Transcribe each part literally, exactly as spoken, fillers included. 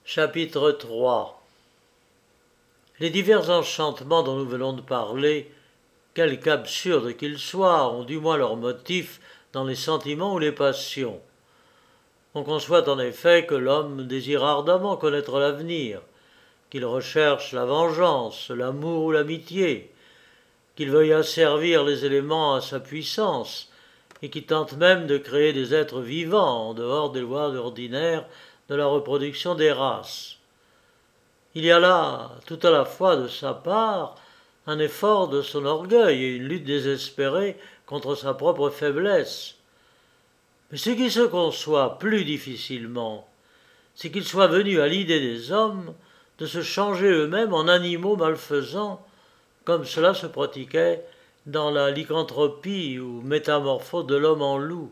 Chapitre trois. Les divers enchantements dont nous venons de parler, quelque absurdes qu'ils soient, ont du moins leur motif dans les sentiments ou les passions. On conçoit en effet que l'homme désire ardemment connaître l'avenir, qu'il recherche la vengeance, l'amour ou l'amitié, qu'il veuille asservir les éléments à sa puissance, et qui tente même de créer des êtres vivants en dehors des lois ordinaires de la reproduction des races. Il y a là, tout à la fois de sa part, un effort de son orgueil et une lutte désespérée contre sa propre faiblesse. Mais ce qui se conçoit plus difficilement, c'est qu'il soit venu à l'idée des hommes de se changer eux-mêmes en animaux malfaisants, comme cela se pratiquait dans la lycanthropie ou métamorphose de l'homme en loup.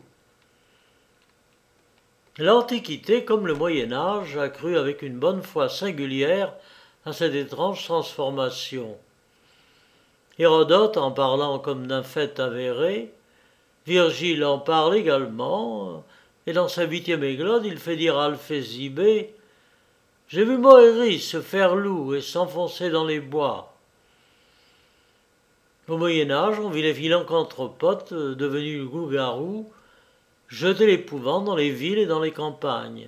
L'Antiquité, comme le Moyen-Âge, a cru avec une bonne foi singulière à cette étrange transformation. Hérodote en parlant comme d'un fait avéré, Virgile en parle également, et dans sa huitième Églode, il fait dire à Alphésibée « J'ai vu Moéris se faire loup et s'enfoncer dans les bois ». Au Moyen-Âge, on vit les philanthropotes devenus loups-garous jeter l'épouvante dans les villes et dans les campagnes.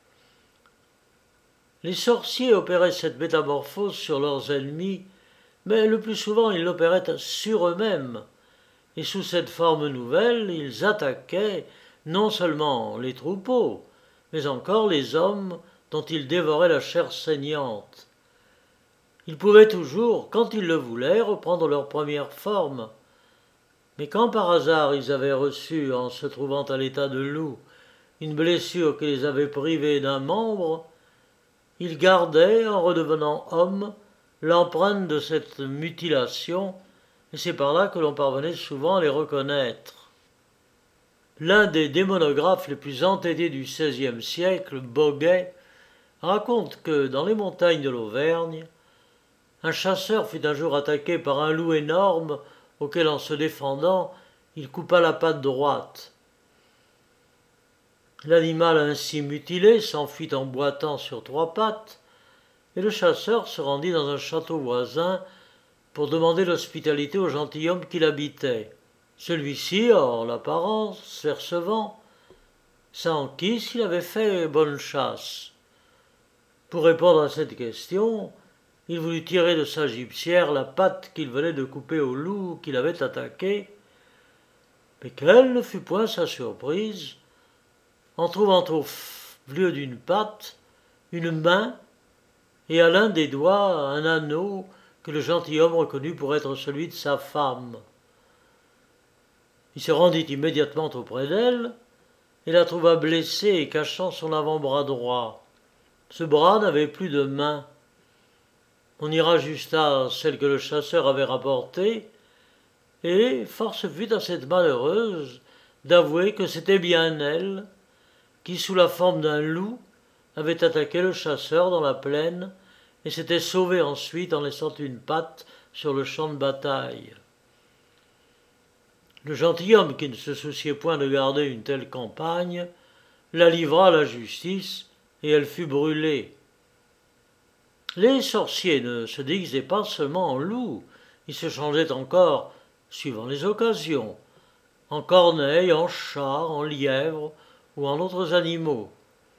Les sorciers opéraient cette métamorphose sur leurs ennemis, mais le plus souvent ils l'opéraient sur eux-mêmes, et sous cette forme nouvelle, ils attaquaient non seulement les troupeaux, mais encore les hommes dont ils dévoraient la chair saignante. Ils pouvaient toujours, quand ils le voulaient, reprendre leur première forme. Mais quand par hasard ils avaient reçu, en se trouvant à l'état de loup, une blessure qui les avait privés d'un membre, ils gardaient, en redevenant hommes, l'empreinte de cette mutilation, et c'est par là que l'on parvenait souvent à les reconnaître. L'un des démonographes les plus entêtés du seizième siècle, Boguet, raconte que, dans les montagnes de l'Auvergne, un chasseur fut un jour attaqué par un loup énorme auquel, en se défendant, il coupa la patte droite. L'animal ainsi mutilé s'enfuit en boitant sur trois pattes, et le chasseur se rendit dans un château voisin pour demander l'hospitalité au gentilhomme qui l'habitait. Celui-ci, en l'apparence, se recevant, s'enquit s'il avait fait bonne chasse. Pour répondre à cette question, il voulut tirer de sa gibecière la patte qu'il venait de couper au loup qu'il avait attaqué, mais quelle ne fut point sa surprise en trouvant au lieu d'une patte une main et à l'un des doigts un anneau que le gentilhomme reconnut pour être celui de sa femme. Il se rendit immédiatement auprès d'elle et la trouva blessée et cachant son avant-bras droit. Ce bras n'avait plus de main. On y rajusta celle que le chasseur avait rapportée, et force fut à cette malheureuse d'avouer que c'était bien elle qui, sous la forme d'un loup, avait attaqué le chasseur dans la plaine et s'était sauvée ensuite en laissant une patte sur le champ de bataille. Le gentilhomme, qui ne se souciait point de garder une telle campagne, la livra à la justice et elle fut brûlée. Les sorciers ne se déguisaient pas seulement en loups, ils se changeaient encore, suivant les occasions, en corneille, en chat, en lièvre ou en autres animaux.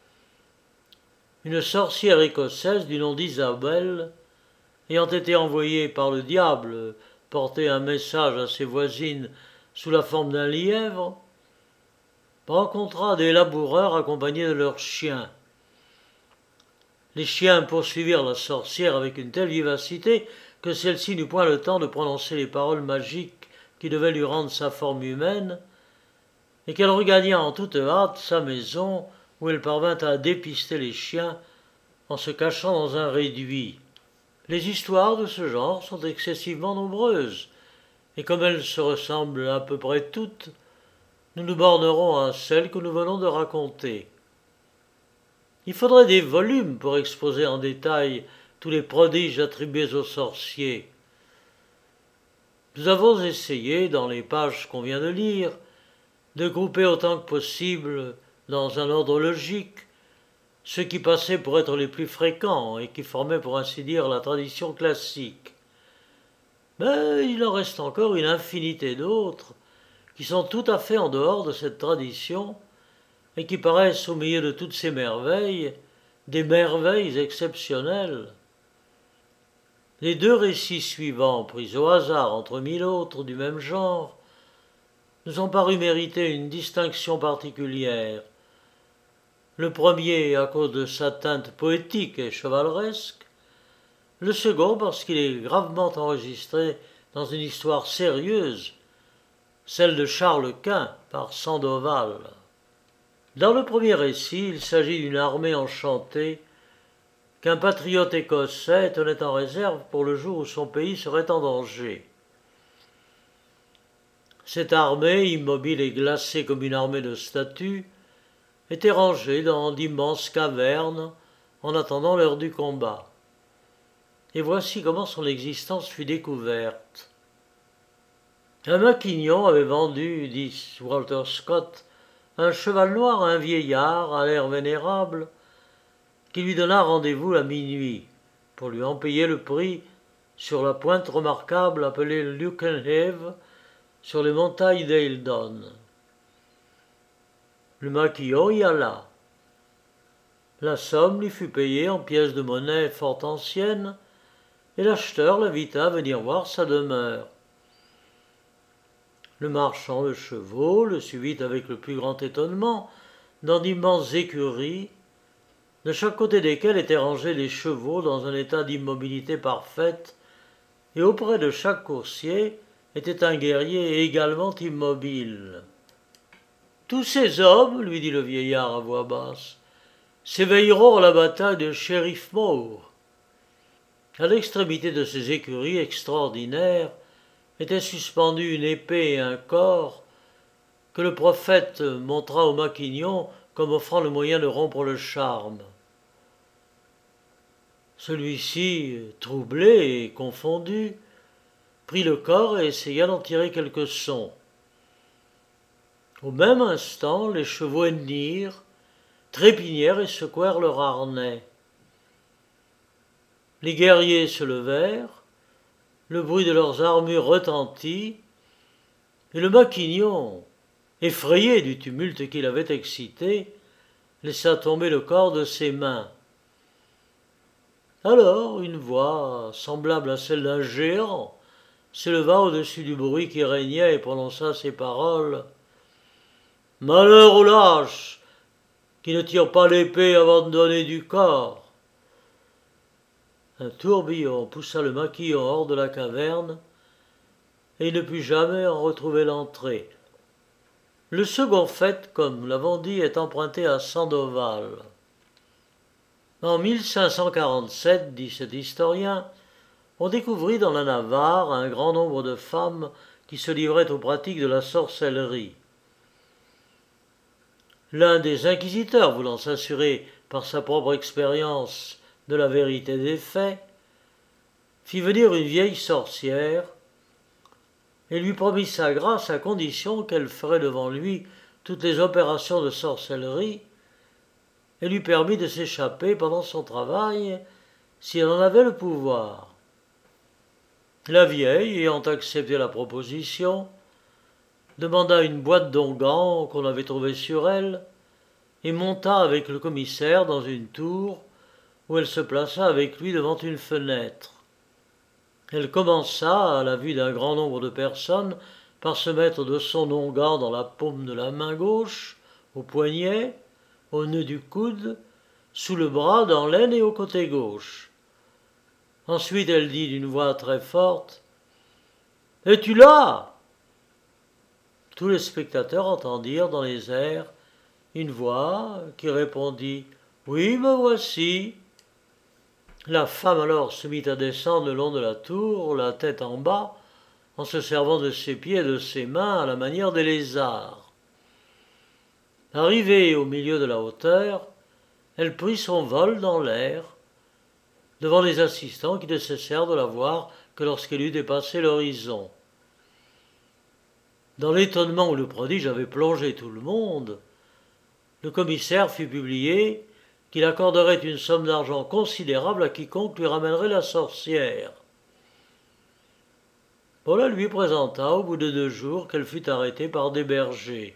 Une sorcière écossaise du nom d'Isabelle, ayant été envoyée par le diable porter un message à ses voisines sous la forme d'un lièvre, rencontra des laboureurs accompagnés de leurs chiens. Les chiens poursuivirent la sorcière avec une telle vivacité que celle-ci n'eut point le temps de prononcer les paroles magiques qui devaient lui rendre sa forme humaine, et qu'elle regagna en toute hâte sa maison où elle parvint à dépister les chiens en se cachant dans un réduit. Les histoires de ce genre sont excessivement nombreuses, et comme elles se ressemblent à peu près toutes, nous nous bornerons à celle que nous venons de raconter. Il faudrait des volumes pour exposer en détail tous les prodiges attribués aux sorciers. Nous avons essayé, dans les pages qu'on vient de lire, de grouper autant que possible, dans un ordre logique, ceux qui passaient pour être les plus fréquents et qui formaient pour ainsi dire la tradition classique. Mais il en reste encore une infinité d'autres qui sont tout à fait en dehors de cette tradition et qui paraissent au milieu de toutes ces merveilles des merveilles exceptionnelles. Les deux récits suivants, pris au hasard entre mille autres du même genre, nous ont paru mériter une distinction particulière. Le premier à cause de sa teinte poétique et chevaleresque, le second parce qu'il est gravement enregistré dans une histoire sérieuse, celle de Charles Quint par Sandoval. Dans le premier récit, il s'agit d'une armée enchantée qu'un patriote écossais tenait en réserve pour le jour où son pays serait en danger. Cette armée, immobile et glacée comme une armée de statues, était rangée dans d'immenses cavernes en attendant l'heure du combat. Et voici comment son existence fut découverte. Un maquignon avait vendu, dit Walter Scott, un cheval noir à un vieillard à l'air vénérable, qui lui donna rendez-vous à minuit, pour lui en payer le prix sur la pointe remarquable appelée Lukenhave, sur les montagnes d'Eildon. Le maquillon y alla. La somme lui fut payée en pièces de monnaie fort anciennes, et l'acheteur l'invita à venir voir sa demeure. Le marchand de chevaux le suivit avec le plus grand étonnement dans d'immenses écuries, de chaque côté desquelles étaient rangés les chevaux dans un état d'immobilité parfaite, et auprès de chaque coursier était un guerrier également immobile. « Tous ces hommes, lui dit le vieillard à voix basse, s'éveilleront à la bataille de Sheriff Moor. » À l'extrémité de ces écuries extraordinaires étaient suspendus une épée et un corps que le prophète montra au maquignon comme offrant le moyen de rompre le charme. Celui-ci, troublé et confondu, prit le corps et essaya d'en tirer quelques sons. Au même instant, les chevaux hennirent, trépignèrent et secouèrent leurs harnais. Les guerriers se levèrent, le bruit de leurs armures retentit, et le maquignon, effrayé du tumulte qu'il avait excité, laissa tomber le corps de ses mains. Alors une voix, semblable à celle d'un géant, s'éleva au-dessus du bruit qui régnait et prononça ces paroles. « Malheur aux lâches qui ne tirent pas l'épée avant de donner du corps !» Un tourbillon poussa le maquillon hors de la caverne, et il ne put jamais en retrouver l'entrée. Le second fait, comme nous l'avons dit, est emprunté à Sandoval. En mille cinq cent quarante-sept, dit cet historien, on découvrit dans la Navarre un grand nombre de femmes qui se livraient aux pratiques de la sorcellerie. L'un des inquisiteurs, voulant s'assurer par sa propre expérience de la vérité des faits, fit venir une vieille sorcière et lui promit sa grâce à condition qu'elle ferait devant lui toutes les opérations de sorcellerie et lui permit de s'échapper pendant son travail si elle en avait le pouvoir. La vieille, ayant accepté la proposition, demanda une boîte d'onguents qu'on avait trouvée sur elle et monta avec le commissaire dans une tour où elle se plaça avec lui devant une fenêtre. Elle commença, à la vue d'un grand nombre de personnes, par se mettre de son onguent dans la paume de la main gauche, au poignet, au nœud du coude, sous le bras, dans l'aine et au côté gauche. Ensuite elle dit d'une voix très forte « Es-tu là ?» Tous les spectateurs entendirent dans les airs une voix qui répondit « Oui, me voici !» La femme alors se mit à descendre le long de la tour, la tête en bas, en se servant de ses pieds et de ses mains à la manière des lézards. Arrivée au milieu de la hauteur, elle prit son vol dans l'air, devant les assistants qui ne cessèrent de la voir que lorsqu'elle eut dépassé l'horizon. Dans l'étonnement où le prodige avait plongé tout le monde, le commissaire fit publier qu'il accorderait une somme d'argent considérable à quiconque lui ramènerait la sorcière. Paula lui présenta au bout de deux jours qu'elle fut arrêtée par des bergers.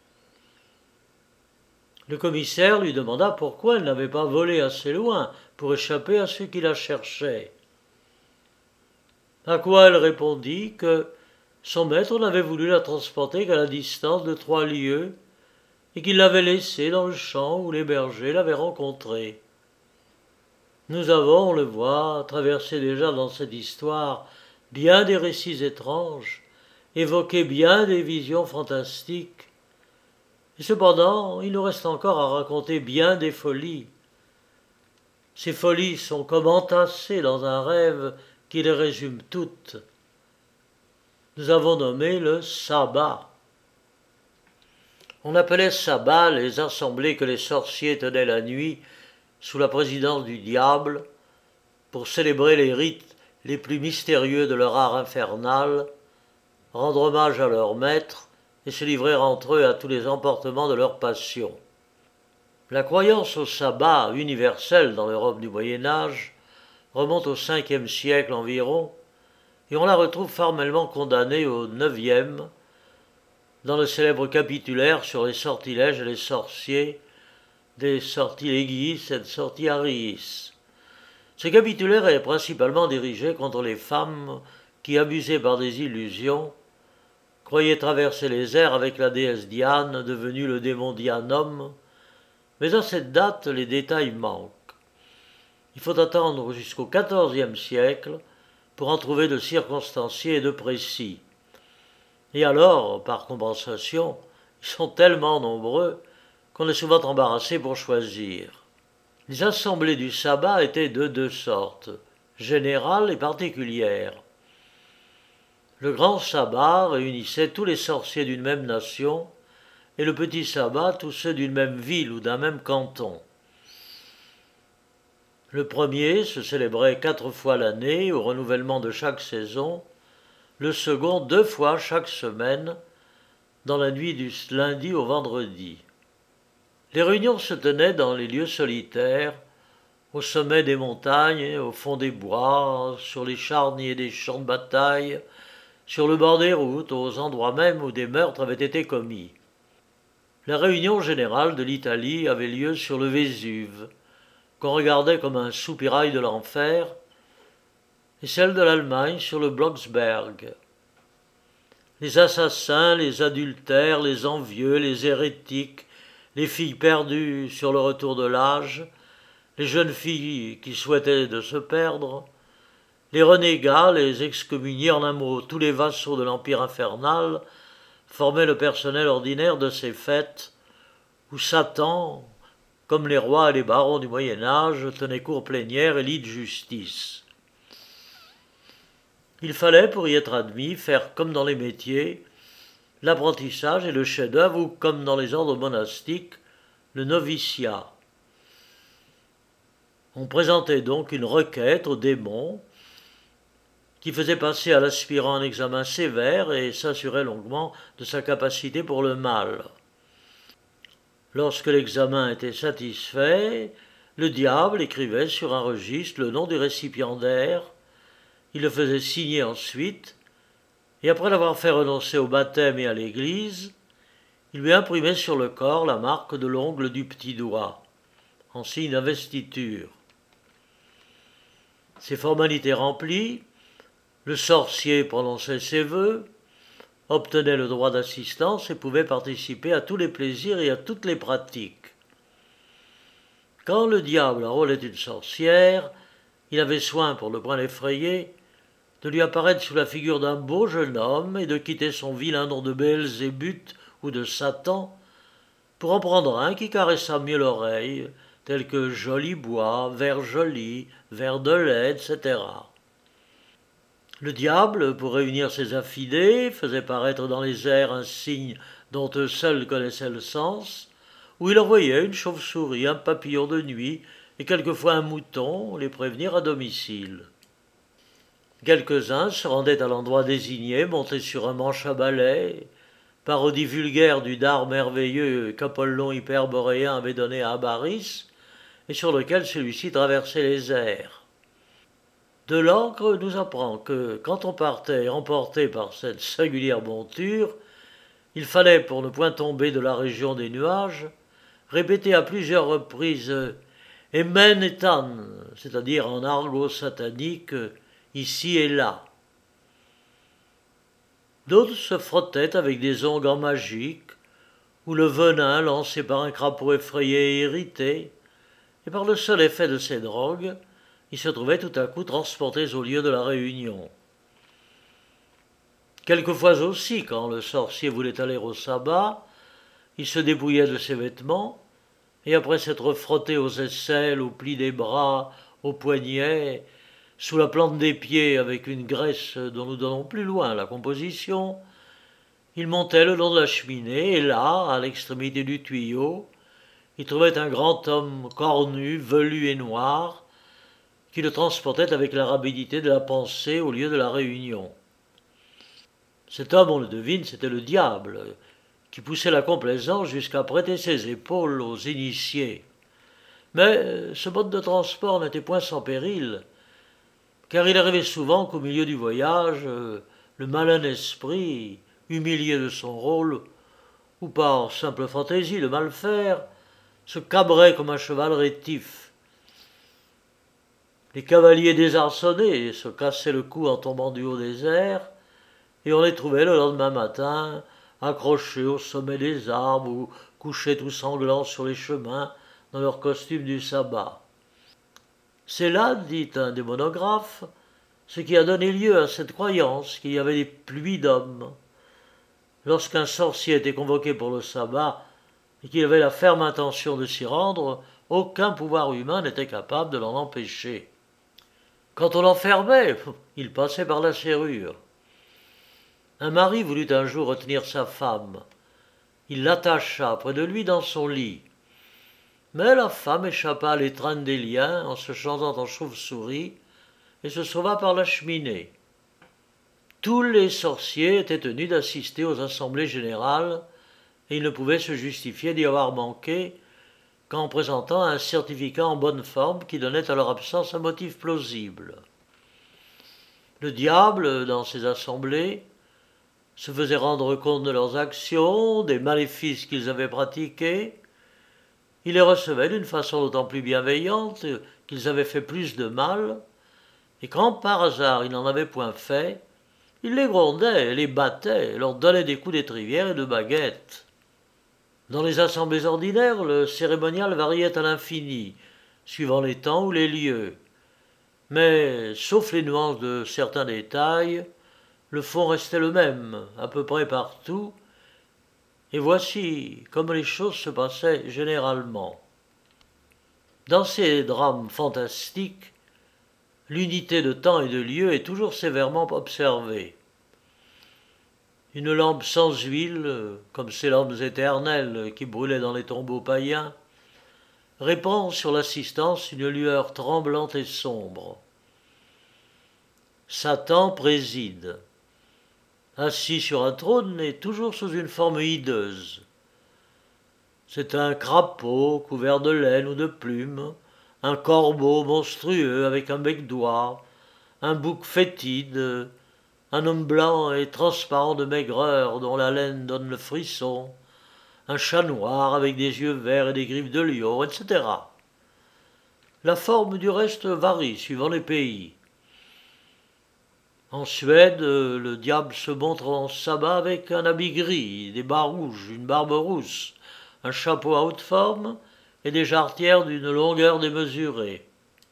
Le commissaire lui demanda pourquoi elle n'avait pas volé assez loin pour échapper à ceux qui la cherchaient. À quoi elle répondit que son maître n'avait voulu la transporter qu'à la distance de trois lieues et qu'il l'avait laissée dans le champ où les bergers l'avaient rencontrée. Nous avons, on le voit, traversé déjà dans cette histoire bien des récits étranges, évoqué bien des visions fantastiques, et cependant il nous reste encore à raconter bien des folies. Ces folies sont comme entassées dans un rêve qui les résume toutes. Nous avons nommé le sabbat. On appelait sabbat les assemblées que les sorciers tenaient la nuit sous la présidence du diable pour célébrer les rites les plus mystérieux de leur art infernal, rendre hommage à leur maître et se livrer entre eux à tous les emportements de leur passion. La croyance au sabbat universelle dans l'Europe du Moyen Âge remonte au cinquième siècle environ, et on la retrouve formellement condamnée au neuvième, dans le célèbre capitulaire sur les sortilèges et les sorciers, des sortilegis et de sortiariis. Ce capitulaire est principalement dirigé contre les femmes qui, abusées par des illusions, croyaient traverser les airs avec la déesse Diane, devenue le démon Dianum, mais à cette date, les détails manquent. Il faut attendre jusqu'au quatorzième siècle pour en trouver de circonstanciés et de précis. Et alors, par compensation, ils sont tellement nombreux qu'on est souvent embarrassé pour choisir. Les assemblées du sabbat étaient de deux sortes, générales et particulières. Le grand sabbat réunissait tous les sorciers d'une même nation, et le petit sabbat tous ceux d'une même ville ou d'un même canton. Le premier se célébrait quatre fois l'année au renouvellement de chaque saison, le second deux fois chaque semaine, dans la nuit du lundi au vendredi. Les réunions se tenaient dans les lieux solitaires, au sommet des montagnes, au fond des bois, sur les charniers des champs de bataille, sur le bord des routes, aux endroits même où des meurtres avaient été commis. La réunion générale de l'Italie avait lieu sur le Vésuve, qu'on regardait comme un soupirail de l'enfer, et celle de l'Allemagne sur le Blocksberg. Les assassins, les adultères, les envieux, les hérétiques, les filles perdues sur le retour de l'âge, les jeunes filles qui souhaitaient de se perdre, les renégats, les excommuniés, en un mot, tous les vassaux de l'Empire infernal, formaient le personnel ordinaire de ces fêtes, où Satan, comme les rois et les barons du Moyen-Âge, tenait cour plénière et lit de justice. Il fallait, pour y être admis, faire comme dans les métiers, l'apprentissage et le chef-d'œuvre, ou comme dans les ordres monastiques, le noviciat. On présentait donc une requête au démon, qui faisait passer à l'aspirant un examen sévère et s'assurait longuement de sa capacité pour le mal. Lorsque l'examen était satisfait, le diable écrivait sur un registre le nom du récipiendaire, il le faisait signer ensuite, et après l'avoir fait renoncer au baptême et à l'église, il lui imprimait sur le corps la marque de l'ongle du petit doigt, en signe d'investiture. Ces formalités remplies, le sorcier prononçait ses vœux, obtenait le droit d'assistance et pouvait participer à tous les plaisirs et à toutes les pratiques. Quand le diable enrôlait une sorcière, il avait soin, pour ne point l'effrayer, de lui apparaître sous la figure d'un beau jeune homme et de quitter son vilain nom de Béelzébut ou de Satan pour en prendre un qui caressa mieux l'oreille, tel que joli bois, vert joli, vert de lait, et cetera. Le diable, pour réunir ses affidés, faisait paraître dans les airs un signe dont eux seuls connaissaient le sens, où il envoyait une chauve-souris, un papillon de nuit et quelquefois un mouton les prévenir à domicile. Quelques-uns se rendaient à l'endroit désigné, montés sur un manche à balai, parodie vulgaire du dard merveilleux qu'Apollon hyperboréen avait donné à Abaris, et sur lequel celui-ci traversait les airs. De l'Ancre nous apprend que, quand on partait emporté par cette singulière monture, il fallait, pour ne point tomber de la région des nuages, répéter à plusieurs reprises « Emen et Tan », c'est-à-dire en argot satanique « ici et là ». D'autres se frottaient avec des onguents magiques, ou le venin lancé par un crapaud effrayé et irrité, et par le seul effet de ces drogues, ils se trouvaient tout à coup transportés au lieu de la réunion. Quelquefois aussi, quand le sorcier voulait aller au sabbat, il se dépouillait de ses vêtements, et après s'être frotté aux aisselles, aux plis des bras, aux poignets, sous la plante des pieds avec une graisse dont nous donnons plus loin la composition, il montait le long de la cheminée, et là, à l'extrémité du tuyau, il trouvait un grand homme cornu, velu et noir, qui le transportait avec la rapidité de la pensée au lieu de la réunion. Cet homme, on le devine, c'était le diable, qui poussait la complaisance jusqu'à prêter ses épaules aux initiés. Mais ce mode de transport n'était point sans péril, car il arrivait souvent qu'au milieu du voyage, le malin esprit, humilié de son rôle, ou par simple fantaisie de mal faire, se cabrait comme un cheval rétif. Les cavaliers désarçonnés se cassaient le cou en tombant du haut des airs, et on les trouvait le lendemain matin accrochés au sommet des arbres ou couchés tout sanglants sur les chemins dans leur costume du sabbat. C'est là, dit un des monographes, ce qui a donné lieu à cette croyance qu'il y avait des pluies d'hommes. Lorsqu'un sorcier était convoqué pour le sabbat et qu'il avait la ferme intention de s'y rendre, aucun pouvoir humain n'était capable de l'en empêcher. Quand on l'enfermait, il passait par la serrure. Un mari voulut un jour retenir sa femme. Il l'attacha près de lui dans son lit. Mais la femme échappa à l'étreinte des liens en se changeant en chauve-souris et se sauva par la cheminée. Tous les sorciers étaient tenus d'assister aux assemblées générales et ils ne pouvaient se justifier d'y avoir manqué qu'en présentant un certificat en bonne forme qui donnait à leur absence un motif plausible. Le diable, dans ces assemblées, se faisaient rendre compte de leurs actions, des maléfices qu'ils avaient pratiqués. Ils les recevaient d'une façon d'autant plus bienveillante qu'ils avaient fait plus de mal, et quand par hasard ils n'en avaient point fait, ils les grondaient, les battaient, leur donnaient des coups d'étrivière et de baguettes. Dans les assemblées ordinaires, le cérémonial variait à l'infini, suivant les temps ou les lieux. Mais, sauf les nuances de certains détails, le fond restait le même, à peu près partout, et voici comme les choses se passaient généralement. Dans ces drames fantastiques, l'unité de temps et de lieu est toujours sévèrement observée. Une lampe sans huile, comme ces lampes éternelles qui brûlaient dans les tombeaux païens, répand sur l'assistance une lueur tremblante et sombre. Satan préside. Assis sur un trône et toujours sous une forme hideuse. C'est un crapaud couvert de laine ou de plumes, un corbeau monstrueux avec un bec d'oie, un bouc fétide, un homme blanc et transparent de maigreur dont la laine donne le frisson, un chat noir avec des yeux verts et des griffes de lion, et cetera. La forme du reste varie suivant les pays. En Suède, le diable se montre en sabbat avec un habit gris, des bas rouges, une barbe rousse, un chapeau à haute forme et des jarretières d'une longueur démesurée.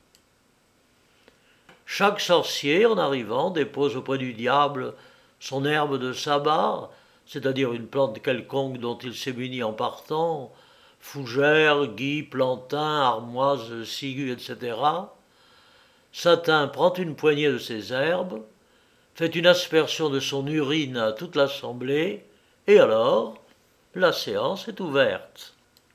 Chaque sorcier, en arrivant, dépose auprès du diable son herbe de sabbat, c'est-à-dire une plante quelconque dont il s'est muni en partant, fougère, gui, plantain, armoise, ciguë, et cetera. Satan prend une poignée de ces herbes, fait une aspersion de son urine à toute l'assemblée, et alors, la séance est ouverte.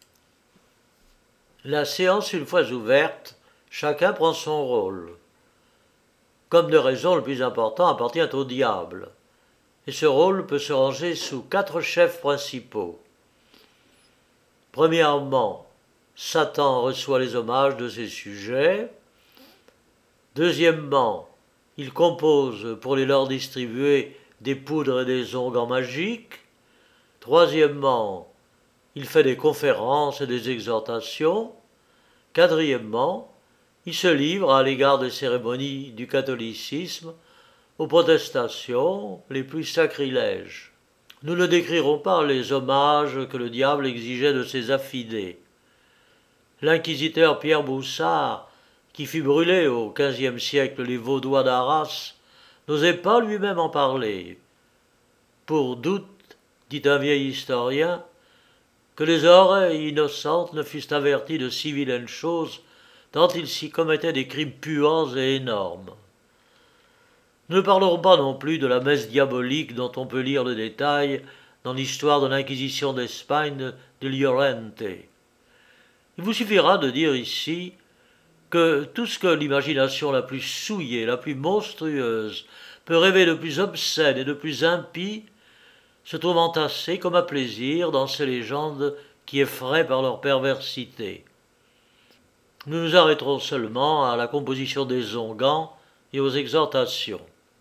La séance une fois ouverte, chacun prend son rôle. Comme de raison, le plus important appartient au diable, et ce rôle peut se ranger sous quatre chefs principaux. Premièrement, Satan reçoit les hommages de ses sujets. Deuxièmement, il compose pour les leur distribuer des poudres et des onguents magiques. Troisièmement, il fait des conférences et des exhortations. Quatrièmement, il se livre à l'égard des cérémonies du catholicisme aux protestations les plus sacrilèges. Nous ne décrirons pas les hommages que le diable exigeait de ses affidés. L'inquisiteur Pierre Boussard, qui fit brûler au quinzième siècle les Vaudois d'Arras, n'osait pas lui-même en parler. Pour doute, dit un vieil historien, que les oreilles innocentes ne fussent averties de si vilaines choses, tant il s'y commettait des crimes puants et énormes. Nous ne parlerons pas non plus de la messe diabolique dont on peut lire le détail dans l'histoire de l'Inquisition d'Espagne de Llorente. Il vous suffira de dire ici que tout ce que l'imagination la plus souillée, la plus monstrueuse, peut rêver de plus obscène et de plus impie, se trouve entassé comme à plaisir dans ces légendes qui effraient par leur perversité. Nous nous arrêterons seulement à la composition des onguents et aux exhortations.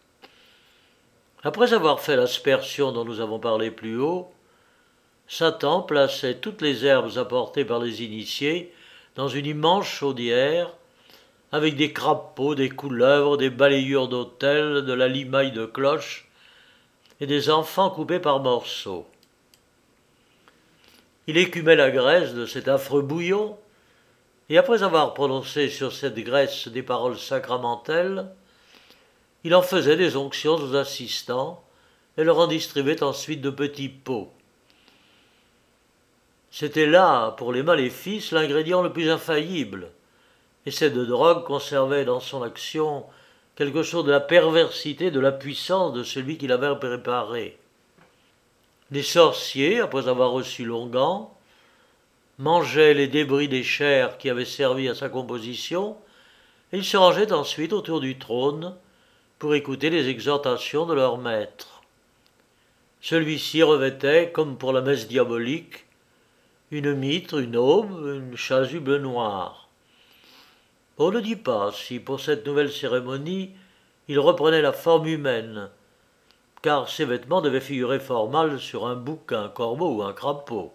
Après avoir fait l'aspersion dont nous avons parlé plus haut, Satan plaçait toutes les herbes apportées par les initiés dans une immense chaudière, avec des crapauds, des couleuvres, des balayures d'autel, de la limaille de cloche et des enfants coupés par morceaux. Il écumait la graisse de cet affreux bouillon, et après avoir prononcé sur cette graisse des paroles sacramentelles, il en faisait des onctions aux assistants et leur en distribuait ensuite de petits pots. C'était là, pour les maléfices, l'ingrédient le plus infaillible, et cette drogue conservait dans son action quelque chose de la perversité, de la puissance de celui qui l'avait préparé. Les sorciers, après avoir reçu l'onguent, mangeaient les débris des chairs qui avaient servi à sa composition, et ils se rangeaient ensuite autour du trône pour écouter les exhortations de leur maître. Celui-ci revêtait, comme pour la messe diabolique, une mitre, une aube, une chasuble noire. On ne dit pas si, pour cette nouvelle cérémonie, il reprenait la forme humaine, car ses vêtements devaient figurer fort mal sur un bouc, un corbeau ou un crapaud.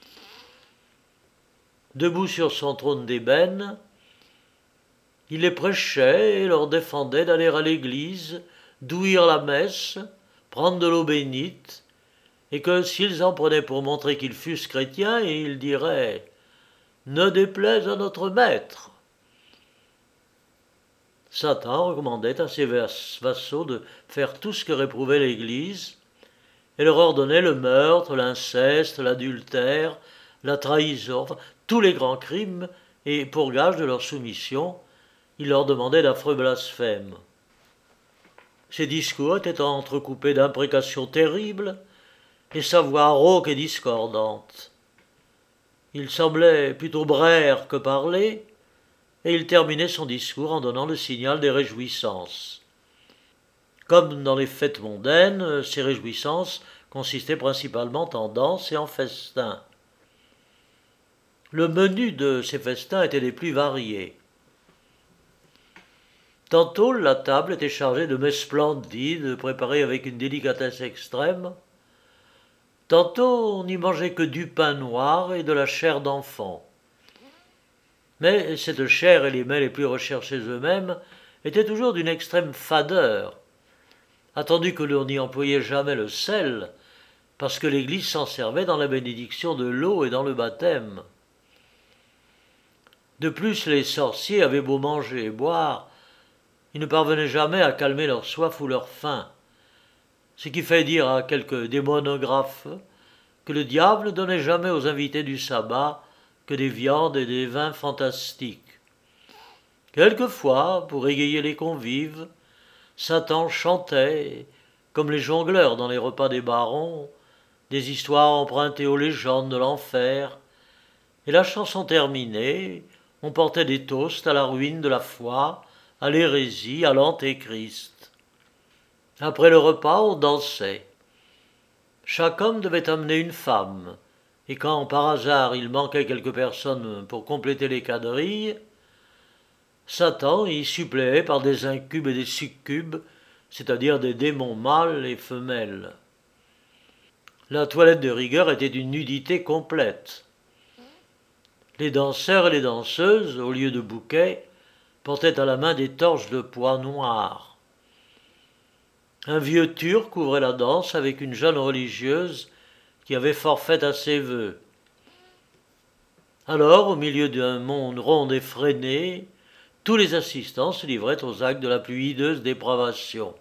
Debout sur son trône d'ébène, il les prêchait et leur défendait d'aller à l'église, d'ouïr la messe, prendre de l'eau bénite, et que s'ils en prenaient pour montrer qu'ils fussent chrétiens, ils diraient « Ne déplaise à notre maître ». Satan recommandait à ses vassaux de faire tout ce que réprouvait l'Église, et leur ordonnait le meurtre, l'inceste, l'adultère, la trahison, enfin, tous les grands crimes, et pour gage de leur soumission, il leur demandait d'affreux blasphèmes. Ses discours étaient entrecoupés d'imprécations terribles, et sa voix rauque et discordante. Il semblait plutôt braire que parler, et il terminait son discours en donnant le signal des réjouissances. Comme dans les fêtes mondaines, ces réjouissances consistaient principalement en danse et en festins. Le menu de ces festins était des plus variés. Tantôt la table était chargée de mets splendides, préparés avec une délicatesse extrême. Tantôt on n'y mangeait que du pain noir et de la chair d'enfant. Mais cette chair et les mets les plus recherchés eux-mêmes étaient toujours d'une extrême fadeur, attendu que l'on n'y employait jamais le sel, parce que l'Église s'en servait dans la bénédiction de l'eau et dans le baptême. De plus, les sorciers avaient beau manger et boire, ils ne parvenaient jamais à calmer leur soif ou leur faim, ce qui fait dire à quelques démonographes que le diable ne donnait jamais aux invités du sabbat que des viandes et des vins fantastiques. Quelquefois, pour égayer les convives, Satan chantait, comme les jongleurs dans les repas des barons, des histoires empruntées aux légendes de l'enfer, et la chanson terminée, on portait des toasts à la ruine de la foi, à l'hérésie, à l'antéchrist. Après le repas, on dansait. Chaque homme devait amener une femme, et quand par hasard il manquait quelques personnes pour compléter les quadrilles, Satan y suppléait par des incubes et des succubes, c'est-à-dire des démons mâles et femelles. La toilette de rigueur était d'une nudité complète. Les danseurs et les danseuses, au lieu de bouquets, portaient à la main des torches de pois noirs. Un vieux turc couvrait la danse avec une jeune religieuse qui avait forfait à ses vœux. Alors, au milieu d'un monde rond effréné, tous les assistants se livraient aux actes de la plus hideuse dépravation.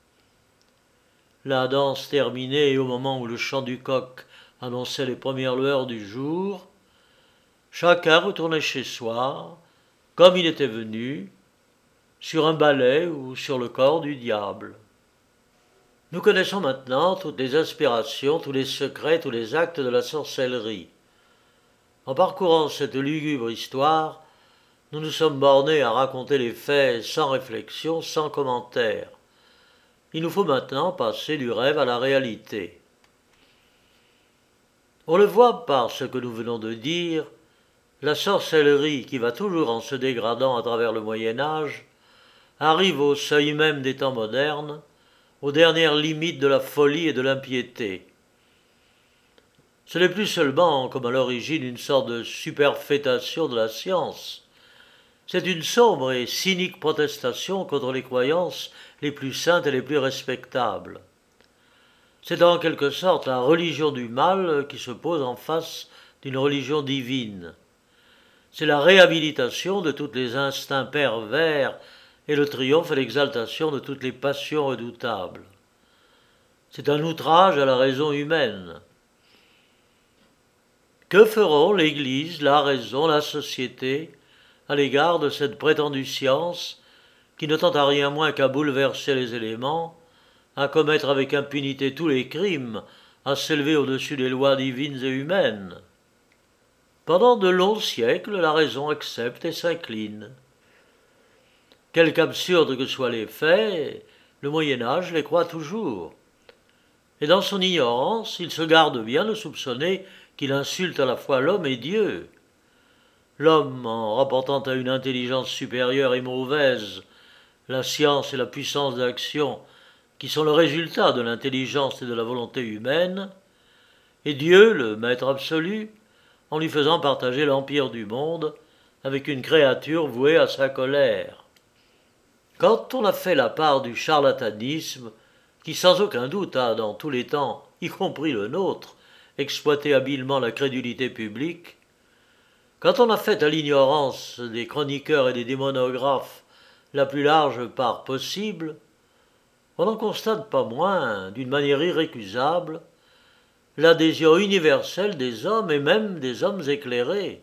La danse terminée et au moment où le chant du coq annonçait les premières lueurs du jour, chacun retournait chez soi, comme il était venu, sur un balai ou sur le corps du diable. Nous connaissons maintenant toutes les aspirations, tous les secrets, tous les actes de la sorcellerie. En parcourant cette lugubre histoire, nous nous sommes bornés à raconter les faits sans réflexion, sans commentaire. Il nous faut maintenant passer du rêve à la réalité. On le voit par ce que nous venons de dire, la sorcellerie qui va toujours en se dégradant à travers le Moyen-Âge arrive au seuil même des temps modernes, aux dernières limites de la folie et de l'impiété. Ce n'est plus seulement, comme à l'origine, une sorte de superfétation de la science. C'est une sombre et cynique protestation contre les croyances les plus saintes et les plus respectables. C'est en quelque sorte la religion du mal qui se pose en face d'une religion divine. C'est la réhabilitation de tous les instincts pervers et le triomphe et l'exaltation de toutes les passions redoutables. C'est un outrage à la raison humaine. Que feront l'Église, la raison, la société à l'égard de cette prétendue science qui ne tente à rien moins qu'à bouleverser les éléments, à commettre avec impunité tous les crimes, à s'élever au-dessus des lois divines et humaines? Pendant de longs siècles, la raison accepte et s'incline. Quelque absurde que soient les faits, le Moyen-Âge les croit toujours. Et dans son ignorance, il se garde bien de soupçonner qu'il insulte à la fois l'homme et Dieu. L'homme, en rapportant à une intelligence supérieure et mauvaise la science et la puissance d'action qui sont le résultat de l'intelligence et de la volonté humaine, et Dieu, le maître absolu, en lui faisant partager l'empire du monde avec une créature vouée à sa colère. Quand on a fait la part du charlatanisme, qui sans aucun doute a, dans tous les temps, y compris le nôtre, exploité habilement la crédulité publique, quand on a fait à l'ignorance des chroniqueurs et des démonographes la plus large part possible, on n'en constate pas moins, d'une manière irrécusable, l'adhésion universelle des hommes et même des hommes éclairés.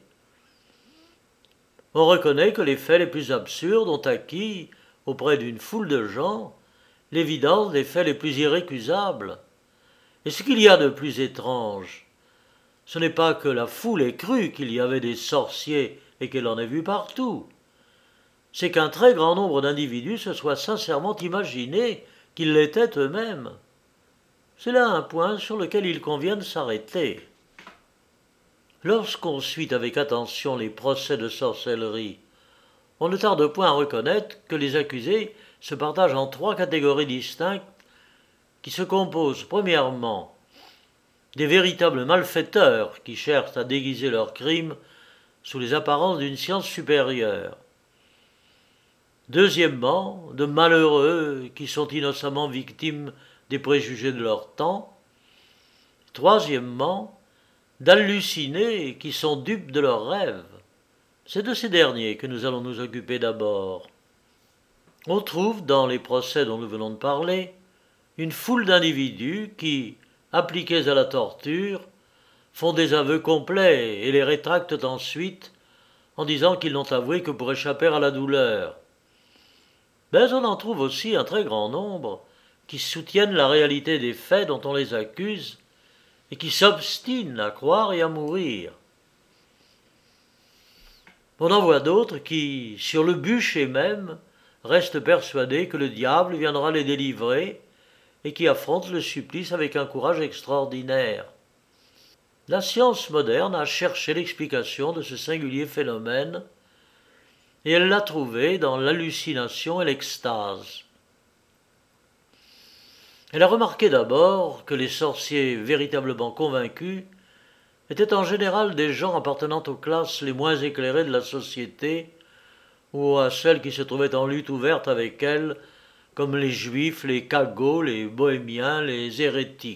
On reconnaît que les faits les plus absurdes ont acquis, auprès d'une foule de gens, l'évidence des faits les plus irrécusables. Et ce qu'il y a de plus étrange, ce n'est pas que la foule ait cru qu'il y avait des sorciers et qu'elle en ait vu partout. C'est qu'un très grand nombre d'individus se soient sincèrement imaginé qu'ils l'étaient eux-mêmes. C'est là un point sur lequel il convient de s'arrêter. Lorsqu'on suit avec attention les procès de sorcellerie, on ne tarde point à reconnaître que les accusés se partagent en trois catégories distinctes qui se composent premièrement des véritables malfaiteurs qui cherchent à déguiser leurs crimes sous les apparences d'une science supérieure. Deuxièmement, de malheureux qui sont innocemment victimes des préjugés de leur temps. Troisièmement, d'hallucinés qui sont dupes de leurs rêves. C'est de ces derniers que nous allons nous occuper d'abord. On trouve dans les procès dont nous venons de parler une foule d'individus qui, appliqués à la torture, font des aveux complets et les rétractent ensuite en disant qu'ils n'ont avoué que pour échapper à la douleur. Mais on en trouve aussi un très grand nombre qui soutiennent la réalité des faits dont on les accuse et qui s'obstinent à croire et à mourir. On en voit d'autres qui, sur le bûcher même, restent persuadés que le diable viendra les délivrer et qui affrontent le supplice avec un courage extraordinaire. La science moderne a cherché l'explication de ce singulier phénomène et elle l'a trouvé dans l'hallucination et l'extase. Elle a remarqué d'abord que les sorciers véritablement convaincus étaient en général des gens appartenant aux classes les moins éclairées de la société ou à celles qui se trouvaient en lutte ouverte avec elles, comme les juifs, les cagots, les bohémiens, les hérétiques.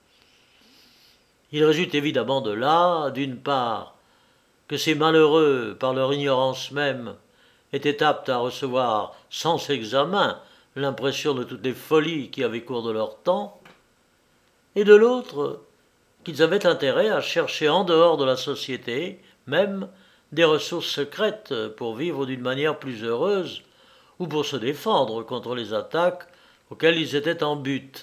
Il résulte évidemment de là, d'une part, que ces malheureux, par leur ignorance même, étaient aptes à recevoir sans examen l'impression de toutes les folies qui avaient cours de leur temps, et de l'autre, qu'ils avaient intérêt à chercher en dehors de la société, même, des ressources secrètes pour vivre d'une manière plus heureuse ou pour se défendre contre les attaques auxquelles ils étaient en butte.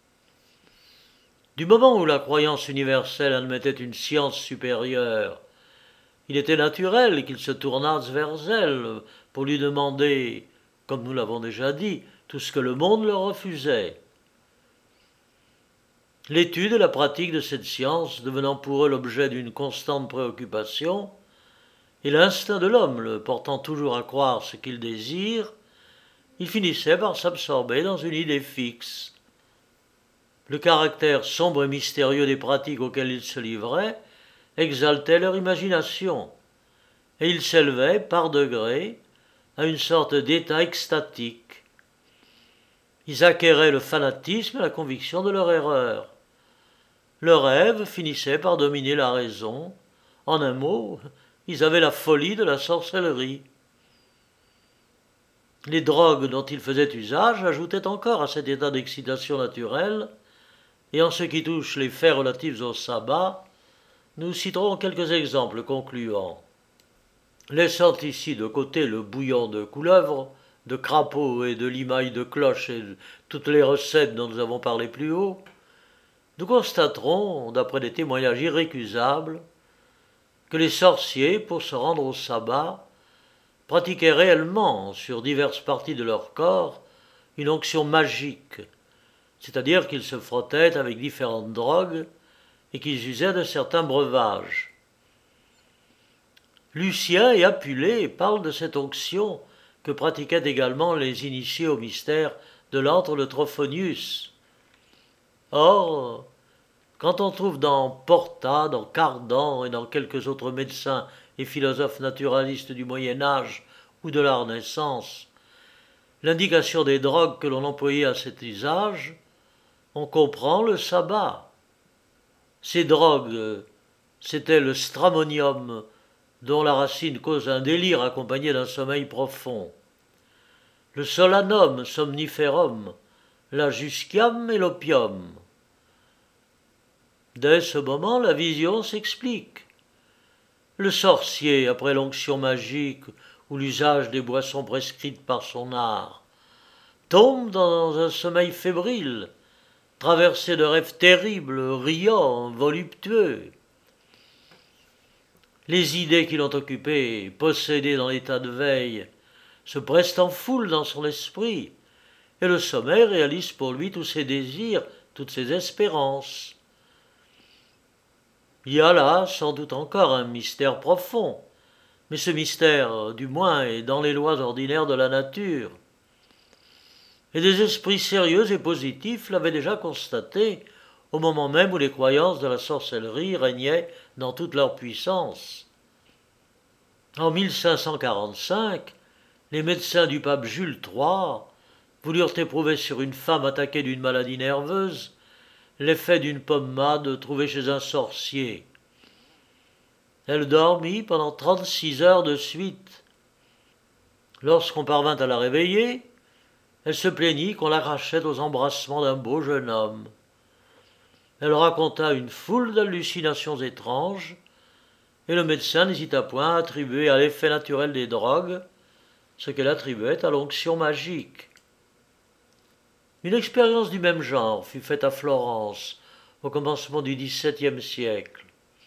Du moment où la croyance universelle admettait une science supérieure, il était naturel qu'ils se tournassent vers elle pour lui demander, comme nous l'avons déjà dit, tout ce que le monde leur refusait. L'étude et la pratique de cette science devenant pour eux l'objet d'une constante préoccupation, et l'instinct de l'homme le portant toujours à croire ce qu'il désire, ils finissaient par s'absorber dans une idée fixe. Le caractère sombre et mystérieux des pratiques auxquelles ils se livraient exaltait leur imagination, et ils s'élevaient, par degrés, à une sorte d'état extatique. Ils acquéraient le fanatisme et la conviction de leur erreur. Le rêve finissait par dominer la raison. En un mot, ils avaient la folie de la sorcellerie. Les drogues dont ils faisaient usage ajoutaient encore à cet état d'excitation naturelle, et en ce qui touche les faits relatifs au sabbat, nous citerons quelques exemples concluants. Laissant ici de côté le bouillon de couleuvre, de crapaud et de limaille de cloche et toutes les recettes dont nous avons parlé plus haut, nous constaterons, d'après des témoignages irrécusables, que les sorciers, pour se rendre au sabbat, pratiquaient réellement sur diverses parties de leur corps une onction magique, c'est-à-dire qu'ils se frottaient avec différentes drogues et qu'ils usaient de certains breuvages. Lucien et Apulée parlent de cette onction que pratiquaient également les initiés au mystère de l'antre de Trophonius. Or, quand on trouve dans Porta, dans Cardan et dans quelques autres médecins et philosophes naturalistes du Moyen-Âge ou de la Renaissance l'indication des drogues que l'on employait à cet usage, on comprend le sabbat. Ces drogues, c'était le stramonium, dont la racine cause un délire accompagné d'un sommeil profond, le solanum somniferum, la jusquiam et l'opium. Dès ce moment, la vision s'explique. Le sorcier, après l'onction magique ou l'usage des boissons prescrites par son art, tombe dans un sommeil fébrile, traversé de rêves terribles, riants, voluptueux. Les idées qui l'ont occupé, possédées dans l'état de veille, se pressent en foule dans son esprit, et le sommeil réalise pour lui tous ses désirs, toutes ses espérances. Il y a là sans doute encore un mystère profond, mais ce mystère, du moins, est dans les lois ordinaires de la nature. Et des esprits sérieux et positifs l'avaient déjà constaté au moment même où les croyances de la sorcellerie régnaient dans toute leur puissance. En mille cinq cent quarante-cinq, les médecins du pape Jules trois voulurent éprouver sur une femme attaquée d'une maladie nerveuse l'effet d'une pommade trouvée chez un sorcier. Elle dormit pendant trente-six heures de suite. Lorsqu'on parvint à la réveiller, elle se plaignit qu'on l'arrachait aux embrassements d'un beau jeune homme. Elle raconta une foule d'hallucinations étranges, et le médecin n'hésita point à attribuer à l'effet naturel des drogues ce qu'elle attribuait à l'onction magique. Une expérience du même genre fut faite à Florence, au commencement du dix-septième siècle.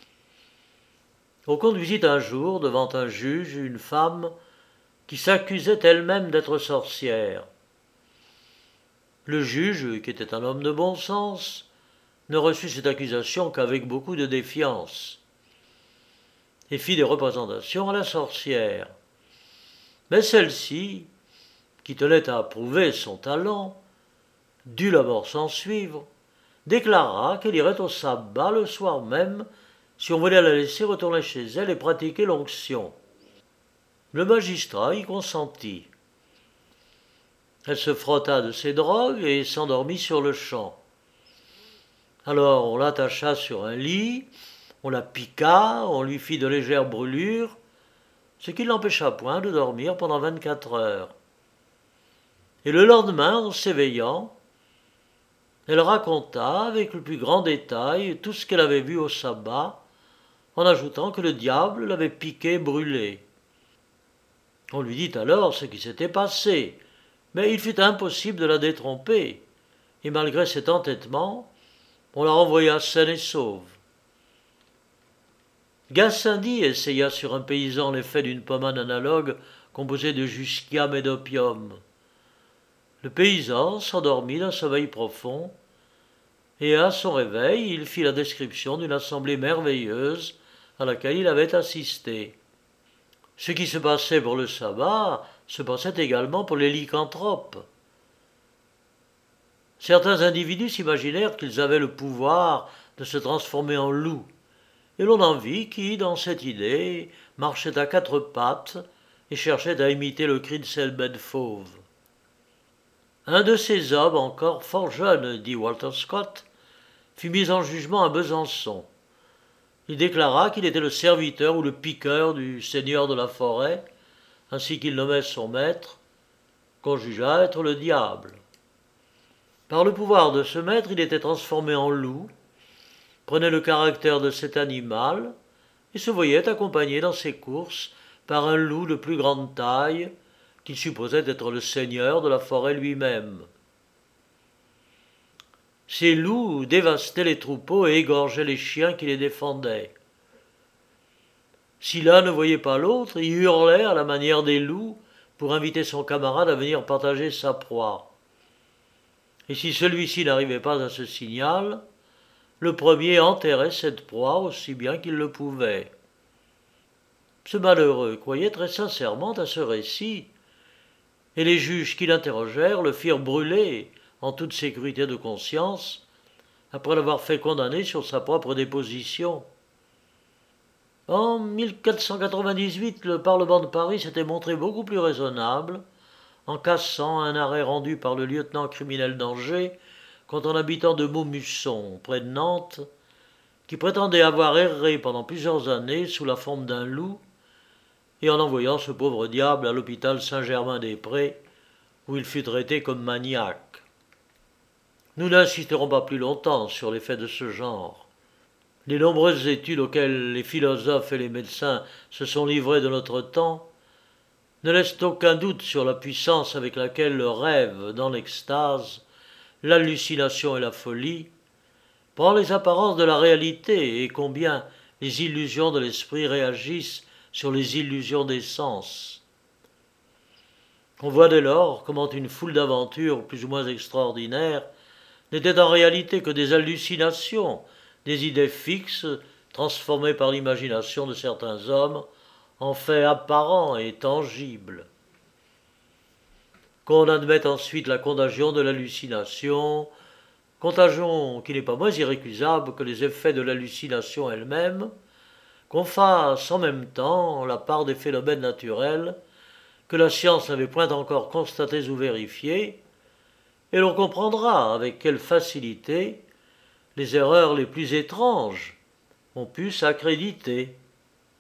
On conduisit un jour devant un juge une femme qui s'accusait elle-même d'être sorcière. Le juge, qui était un homme de bon sens, ne reçut cette accusation qu'avec beaucoup de défiance, et fit des représentations à la sorcière. Mais celle-ci, qui tenait à approuver son talent, dut la mort s'en suivre, déclara qu'elle irait au sabbat le soir même si on voulait la laisser retourner chez elle et pratiquer l'onction. Le magistrat y consentit. Elle se frotta de ses drogues et s'endormit sur le champ. Alors on l'attacha sur un lit, on la piqua, on lui fit de légères brûlures, ce qui ne l'empêcha point de dormir pendant vingt-quatre heures. Et le lendemain, en s'éveillant, elle raconta avec le plus grand détail tout ce qu'elle avait vu au sabbat, en ajoutant que le diable l'avait piquée et brûlée. On lui dit alors ce qui s'était passé, mais il fut impossible de la détromper, et malgré cet entêtement, on la renvoya saine et sauve. Gassendi essaya sur un paysan l'effet d'une pommade analogue composée de jusquiam et d'opium. Le paysan s'endormit d'un sommeil profond, et à son réveil, il fit la description d'une assemblée merveilleuse à laquelle il avait assisté. Ce qui se passait pour le sabbat se passait également pour les lycanthropes. Certains individus s'imaginèrent qu'ils avaient le pouvoir de se transformer en loups, et l'on en vit qui, dans cette idée, marchaient à quatre pattes et cherchaient à imiter le cri de cette bête fauve. Un de ces hommes, encore fort jeune, dit Walter Scott, fut mis en jugement à Besançon. Il déclara qu'il était le serviteur ou le piqueur du seigneur de la forêt, ainsi qu'il nommait son maître, qu'on jugea être le diable. Par le pouvoir de ce maître, il était transformé en loup, prenait le caractère de cet animal, et se voyait accompagné dans ses courses par un loup de plus grande taille, qu'il supposait être le seigneur de la forêt lui-même. Ces loups dévastaient les troupeaux et égorgeaient les chiens qui les défendaient. Si l'un ne voyait pas l'autre, il hurlait à la manière des loups pour inviter son camarade à venir partager sa proie. Et si celui-ci n'arrivait pas à ce signal, le premier enterrait cette proie aussi bien qu'il le pouvait. Ce malheureux croyait très sincèrement à ce récit, et les juges qui l'interrogèrent le firent brûler en toute sécurité de conscience, après l'avoir fait condamner sur sa propre déposition. En mille quatre cent quatre-vingt-dix-huit, le Parlement de Paris s'était montré beaucoup plus raisonnable, en cassant un arrêt rendu par le lieutenant criminel d'Angers contre un habitant de Maumusson, près de Nantes, qui prétendait avoir erré pendant plusieurs années sous la forme d'un loup, et en envoyant ce pauvre diable à l'hôpital Saint-Germain-des-Prés, où il fut traité comme maniaque. Nous n'insisterons pas plus longtemps sur les faits de ce genre. Les nombreuses études auxquelles les philosophes et les médecins se sont livrés de notre temps ne laissent aucun doute sur la puissance avec laquelle le rêve dans l'extase, l'hallucination et la folie prend les apparences de la réalité et combien les illusions de l'esprit réagissent sur les illusions des sens. On voit dès lors comment une foule d'aventures plus ou moins extraordinaires n'étaient en réalité que des hallucinations, des idées fixes transformées par l'imagination de certains hommes en faits apparents et tangibles. Qu'on admette ensuite la contagion de l'hallucination, contagion qui n'est pas moins irrécusable que les effets de l'hallucination elle-même, qu'on fasse en même temps la part des phénomènes naturels que la science n'avait point encore constatés ou vérifiés, et l'on comprendra avec quelle facilité les erreurs les plus étranges ont pu s'accréditer.